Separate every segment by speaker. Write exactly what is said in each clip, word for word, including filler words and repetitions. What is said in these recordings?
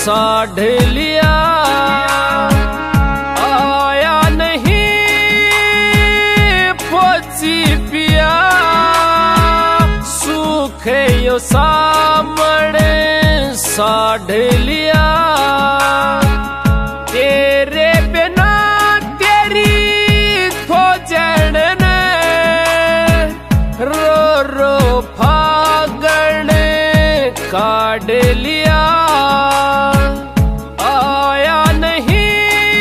Speaker 1: साढ़ लिया, आया नहीं फौजी पिया, सूखे यो सामने साढ़ लिया। तेरे बिना तेरी फौजन ने रो रो फागण काट लिया, आया नहीं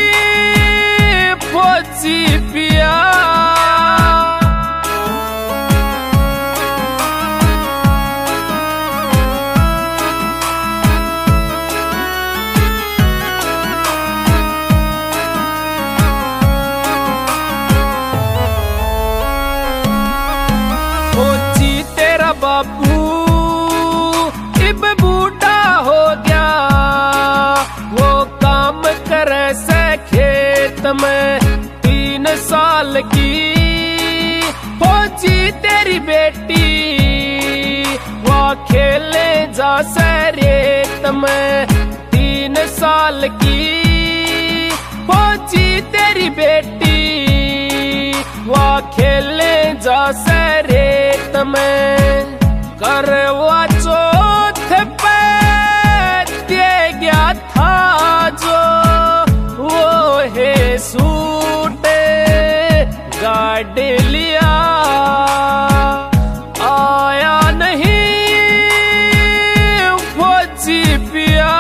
Speaker 1: फौजी पिया। फौजी तेरा बापू इब बूढ़ा हो गया, वो काम करे से खेत में तीन साल की। फौजी तेरी बेटी वो खेले जा से रेत में तीन साल की। फौजी तेरी बेटी वो खेले जा से रेत में, करवा चौथ पे दे गया था जो वो है सूट गाड़ लिया, आया नहीं फौजी पिया।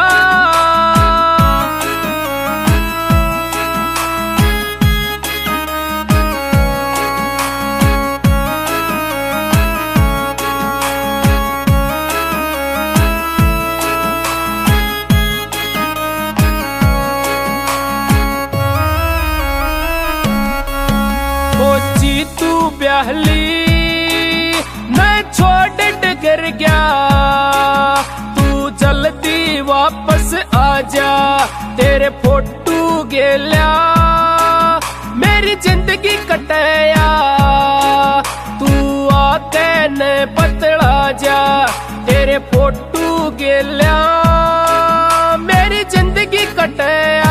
Speaker 1: फौजी तू ब्याहली मैं छोड़ डगर गया, तू जल्दी वापस आजा, तेरे फोटू गेल्या मेरी जिंदगी कटाया। तू आके न बतला जा, तेरे फोटू गेल्या मेरी जिंदगी कटाया।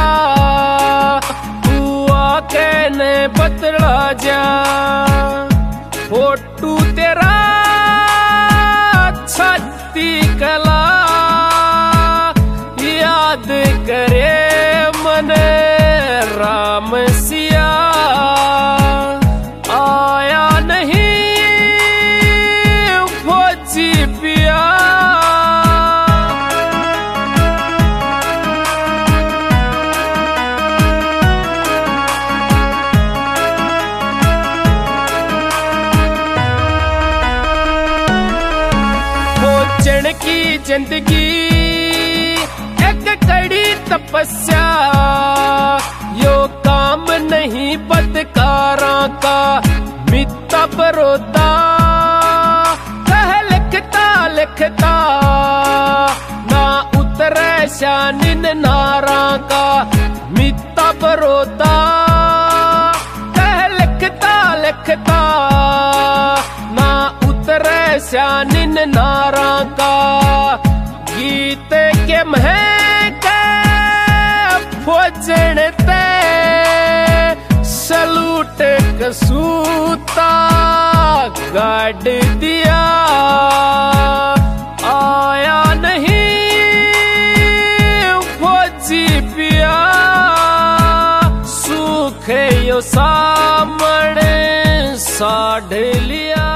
Speaker 1: कहने बतला जा, फोटू तेरा छत्ती कला याद करे मन राम सिया, आया नहीं फौजी पिया। फौजन की जिंदगी एक कड़ी तपस्या, यो काम नहीं बदकारा का मित्ता बरोता। कह लिखता लिखता ना उतरे शानिन नारा का मित्ता बरोता। कह लिखता लिखता ना उतरे शानिन नारा का, गीत के महक फौजन ते सलूट कसूता गाड़ दिया, आया नहीं फौजी पिया। सूखे यो सामने साढ़ लिया।